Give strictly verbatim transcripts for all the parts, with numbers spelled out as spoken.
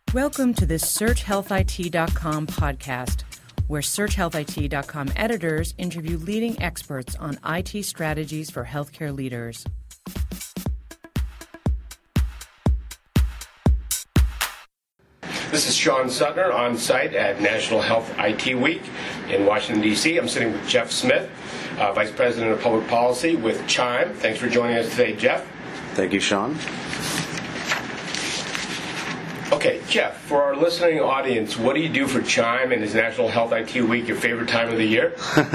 Welcome to the Search Health I T dot com podcast, where Search Health I T dot com editors interview leading experts on I T strategies for healthcare leaders. This is Sean Sutner on site at National Health I T Week in Washington, D C I'm sitting with Jeff Smith, uh, Vice President of Public Policy with Chime. Thanks for joining us today, Jeff. Thank you, Sean. Okay, Jeff, for our listening audience, what do you do for Chime, and is National Health I T Week your favorite time of the year?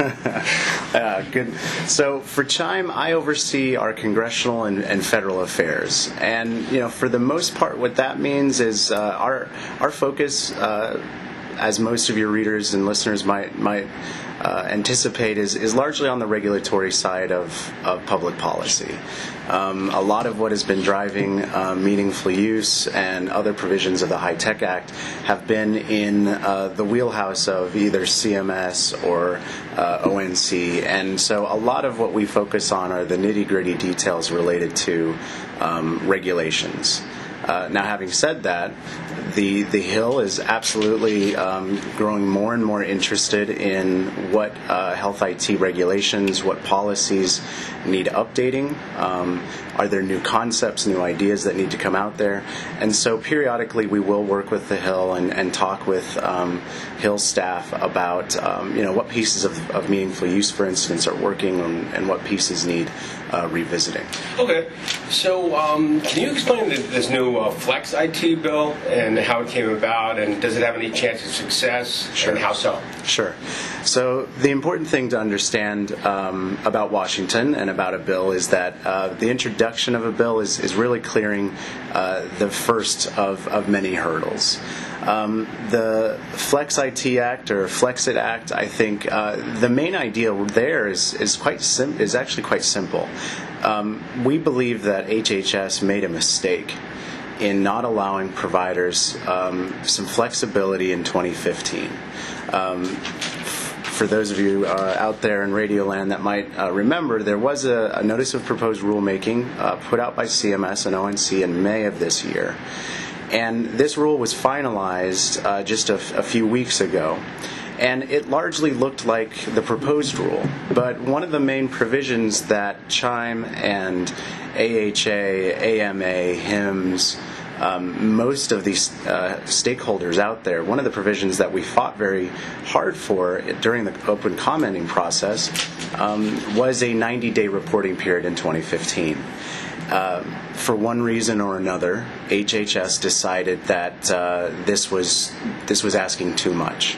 uh, good. So for Chime, I oversee our congressional and, and federal affairs, and you know, for the most part, what that means is uh, our our focus, uh, as most of your readers and listeners might might uh, anticipate, is is largely on the regulatory side of of public policy. Um, a lot of what has been driving uh, meaningful use and other provisions of the HITECH Act have been in uh, the wheelhouse of either C M S or uh, O N C, and so a lot of what we focus on are the nitty-gritty details related to um, regulations. Uh, now, having said that, the the Hill is absolutely um, growing more and more interested in what uh, health I T regulations, what policies need updating. Um, are there new concepts, new ideas that need to come out there? And so periodically we will work with the Hill and, and talk with um, Hill staff about um, you know, what pieces of, of meaningful use, for instance, are working and, and what pieces need uh, revisiting. Okay, so um, can you explain this new uh, Flex I T bill and how it came about, and does it have any chance of success, Sure. and how so? Sure. So the important thing to understand um, about Washington and about a bill is that uh, the introduction of a bill is, is really clearing uh, the first of, of many hurdles. Um, the Flex I T Act or Flexit Act, I think uh, the main idea there is is quite sim- is actually quite simple. Um, we believe that H H S made a mistake in not allowing providers um, some flexibility in twenty fifteen. Um, For those of you uh, out there in Radioland that might uh, remember, there was a, a notice of proposed rulemaking uh, put out by C M S and O N C in May of this year. And this rule was finalized uh, just a, f- a few weeks ago. And it largely looked like the proposed rule. But one of the main provisions that Chime and A H A, A M A, H I M S, Um, most of these uh, stakeholders out there, one of the provisions that we fought very hard for during the open commenting process um, was a ninety-day reporting period in twenty fifteen. Uh, for one reason or another, H H S decided that uh, this was this was asking too much.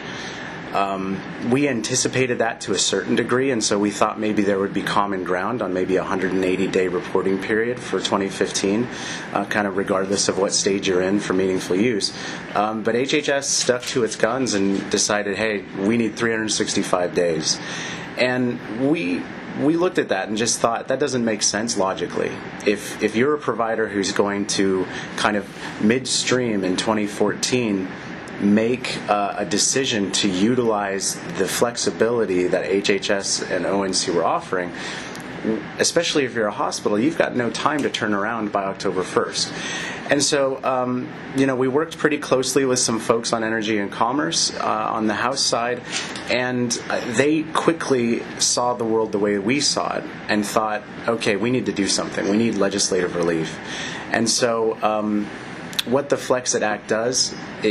Um, we anticipated that to a certain degree, and so we thought maybe there would be common ground on maybe a one hundred eighty day reporting period for twenty fifteen, uh, kind of regardless of what stage you're in for meaningful use. Um, but H H S stuck to its guns and decided, hey, we need three hundred sixty-five days. And we we looked at that and just thought that doesn't make sense logically. If if you're a provider who's going to kind of midstream in twenty fourteen make uh, a decision to utilize the flexibility that H H S and O N C were offering, especially if you're a hospital, you've got no time to turn around by October first. And so, um, you know, we worked pretty closely with some folks on Energy and Commerce uh, on the House side, and uh, they quickly saw the world the way we saw it and thought, okay, we need to do something. We need legislative relief. And so um, what the Flexit Act does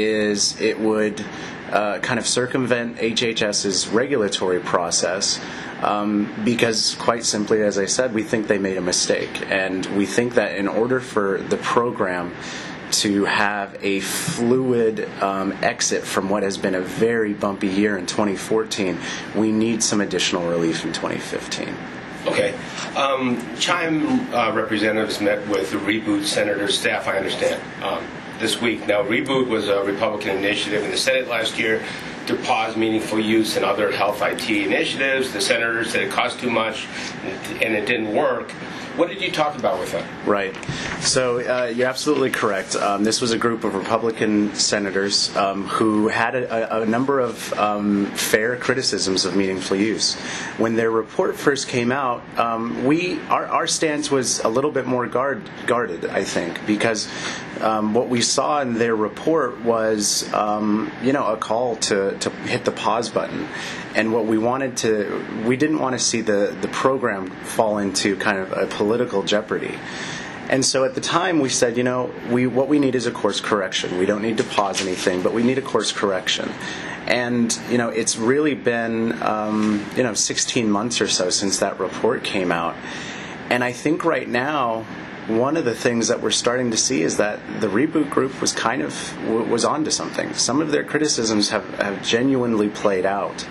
is it would uh, kind of circumvent H H S's regulatory process um, because, quite simply, as I said, we think they made a mistake. And we think that in order for the program to have a fluid um, exit from what has been a very bumpy year in twenty fourteen, we need some additional relief in twenty fifteen. Okay. Um, Chime uh, representatives met with the Reboot Senator staff, I understand, um, this week. Now, Reboot was a Republican initiative in the Senate last year to pause meaningful use in other health I T initiatives. The senator said it cost too much and it didn't work. What did you talk about with them? Right. So uh, you're absolutely correct. Um, this was a group of Republican senators um, who had a, a number of um, fair criticisms of meaningful use. When their report first came out, um, we our, our stance was a little bit more guard, guarded, I think, because um, what we saw in their report was, um, you know, a call to, to hit the pause button. And what we wanted to, we didn't want to see the, the program fall into kind of a political jeopardy. And so at the time we said, you know, we what we need is a course correction. We don't need to pause anything, but we need a course correction. And, you know, it's really been, um, you know, sixteen months or so since that report came out. And I think right now, one of the things that we're starting to see is that the Reboot Group was kind of, was onto something. Some of their criticisms have, have genuinely played out.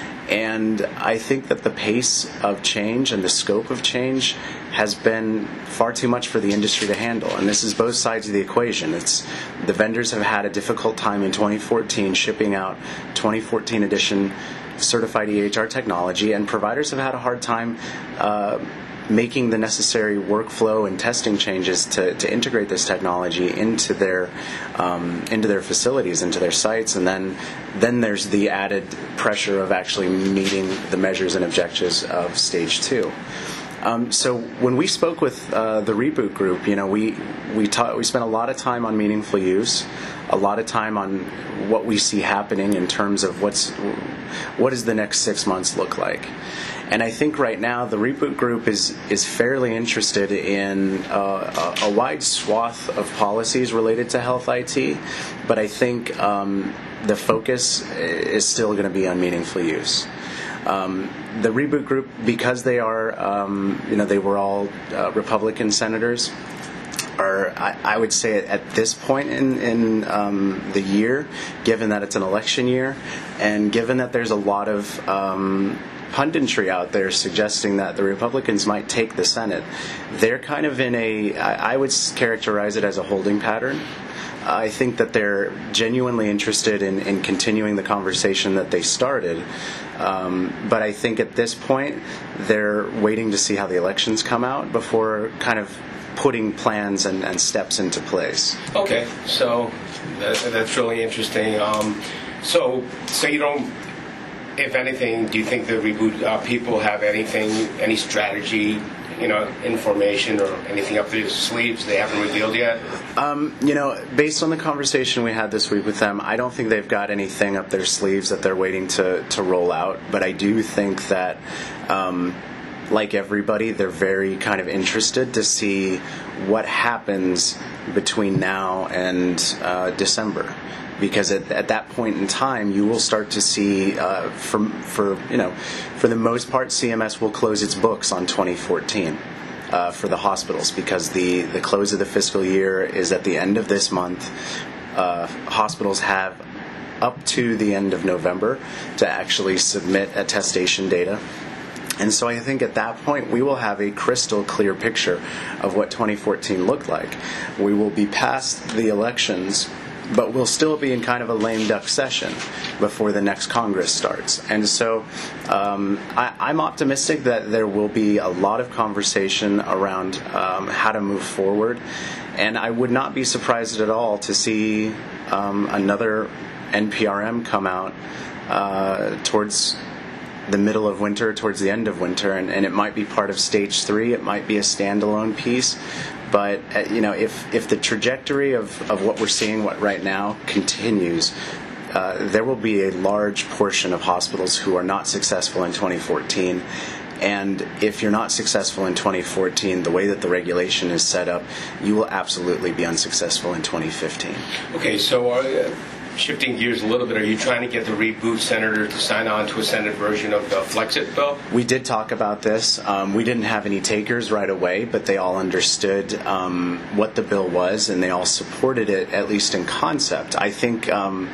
And I think that the pace of change and the scope of change has been far too much for the industry to handle. And this is both sides of the equation. It's the vendors have had a difficult time in twenty fourteen shipping out twenty fourteen edition certified E H R technology, and providers have had a hard time uh, making the necessary workflow and testing changes to, to integrate this technology into their um, into their facilities, into their sites, and then then there's the added pressure of actually meeting the measures and objectives of stage two. Um, so when we spoke with uh, the Reboot Group, you know, we we taught, we spent a lot of time on meaningful use, a lot of time on what we see happening in terms of what's what does the next six months look like. And I think right now the Reboot Group is is fairly interested in uh, a, a wide swath of policies related to health I T, but I think um, the focus is still going to be on meaningful use. Um, the Reboot Group, because they are, um, you know, they were all uh, Republican senators, are, I, I would say at this point in, in um, the year, given that it's an election year, and given that there's a lot of um, punditry out there suggesting that the Republicans might take the Senate, they're kind of in a, I, I would characterize it as a holding pattern. I think that they're genuinely interested in, in continuing the conversation that they started. Um, but I think at this point, they're waiting to see how the elections come out before kind of putting plans and, and steps into place. Okay, so that, that's really interesting. Um, so, so you don't, if anything, do you think the Reboot uh, people have anything, any strategy, you know, information or anything up their sleeves they haven't revealed yet? Um, you know, based on the conversation we had this week with them, I don't think they've got anything up their sleeves that they're waiting to, to roll out. But I do think that, um, like everybody, they're very kind of interested to see what happens between now and uh, December. Because at, at that point in time, you will start to see, uh, for, for you know, for the most part, C M S will close its books on twenty fourteen uh, for the hospitals, because the, the close of the fiscal year is at the end of this month. Uh, hospitals have up to the end of November to actually submit attestation data. And so I think at that point we will have a crystal clear picture of what twenty fourteen looked like. We will be past the elections, but we'll still be in kind of a lame duck session before the next Congress starts. And so um, I, I'm optimistic that there will be a lot of conversation around um, how to move forward. And I would not be surprised at all to see um, another N P R M come out uh, towards the middle of winter, towards the end of winter, and, and it might be part of stage three. It might be a standalone piece. But uh, you know, if if the trajectory of, of what we're seeing what right now continues, uh, there will be a large portion of hospitals who are not successful in twenty fourteen. And if you're not successful in twenty fourteen, the way that the regulation is set up, you will absolutely be unsuccessful in twenty fifteen. Okay, so uh, shifting gears a little bit, are you trying to get the Reboot senator to sign on to a Senate version of the Flexit bill? We did talk about this. Um, we didn't have any takers right away, but they all understood um, what the bill was, and they all supported it, at least in concept. I think um,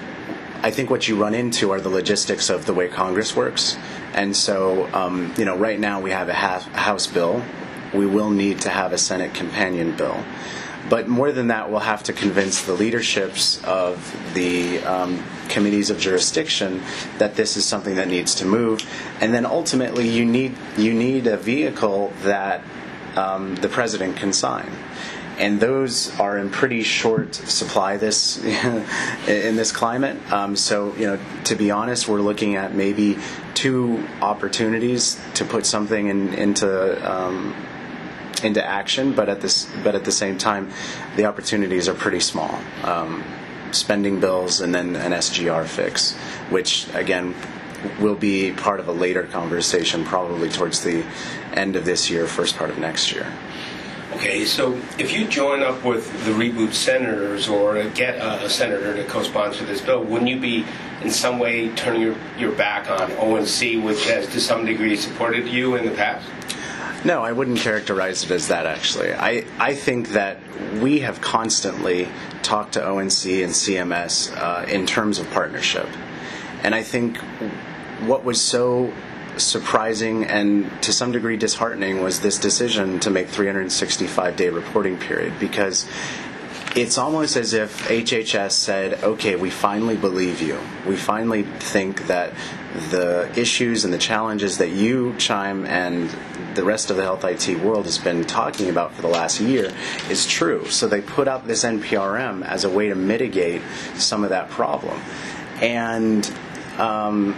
I think what you run into are the logistics of the way Congress works. And so, um, you know, right now we have a House bill. We will need to have a Senate companion bill. But more than that, we'll have to convince the leaderships of the um, committees of jurisdiction that this is something that needs to move. And then ultimately, you need you need a vehicle that um, the president can sign. and those are in pretty short supply this in this climate. Um, so, you know, to be honest, we're looking at maybe two opportunities to put something in, into um, into action, but at this but at the same time, the opportunities are pretty small. Um, spending bills and then an S G R fix, which again will be part of a later conversation, probably towards the end of this year, first part of next year. Okay, so if you join up with the Reboot senators or get a, a senator to co-sponsor this bill, wouldn't you be in some way turning your, your back on O N C, which has to some degree supported you in the past? No, I wouldn't characterize it as that, actually. I, I think that we have constantly talked to O N C and C M S uh, in terms of partnership. And I think what was so surprising and to some degree disheartening was this decision to make three hundred sixty-five day reporting period, because it's almost as if H H S said, okay, we finally believe you. We finally think that the issues and the challenges that you, Chime, and the rest of the health I T world has been talking about for the last year is true. So they put out this N P R M as a way to mitigate some of that problem. And um,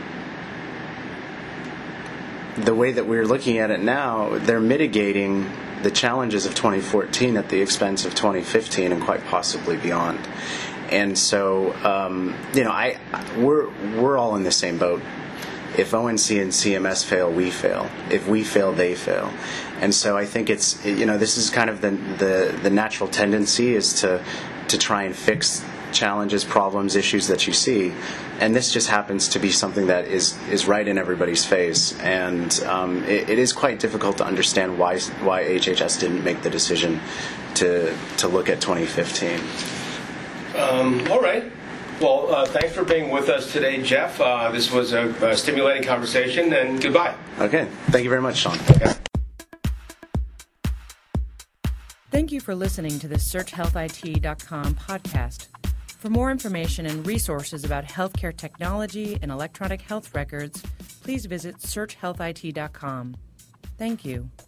the way that we're looking at it now, they're mitigating the challenges of twenty fourteen at the expense of twenty fifteen and quite possibly beyond. And so, um, you know, I we're we're all in the same boat. If O N C and C M S fail, we fail. If we fail, they fail. And so I think it's, you know, this is kind of the the, the natural tendency is to to try and fix challenges, problems, issues that you see. And this just happens to be something that is, is right in everybody's face. And um, it, it is quite difficult to understand why why H H S didn't make the decision to to look at twenty fifteen. Um, all right. Well, uh, thanks for being with us today, Jeff. Uh, this was a, a stimulating conversation, and goodbye. Okay. Thank you very much, Sean. Okay. Thank you for listening to the search health I T dot com podcast. For more information and resources about healthcare technology and electronic health records, please visit search health I T dot com. Thank you.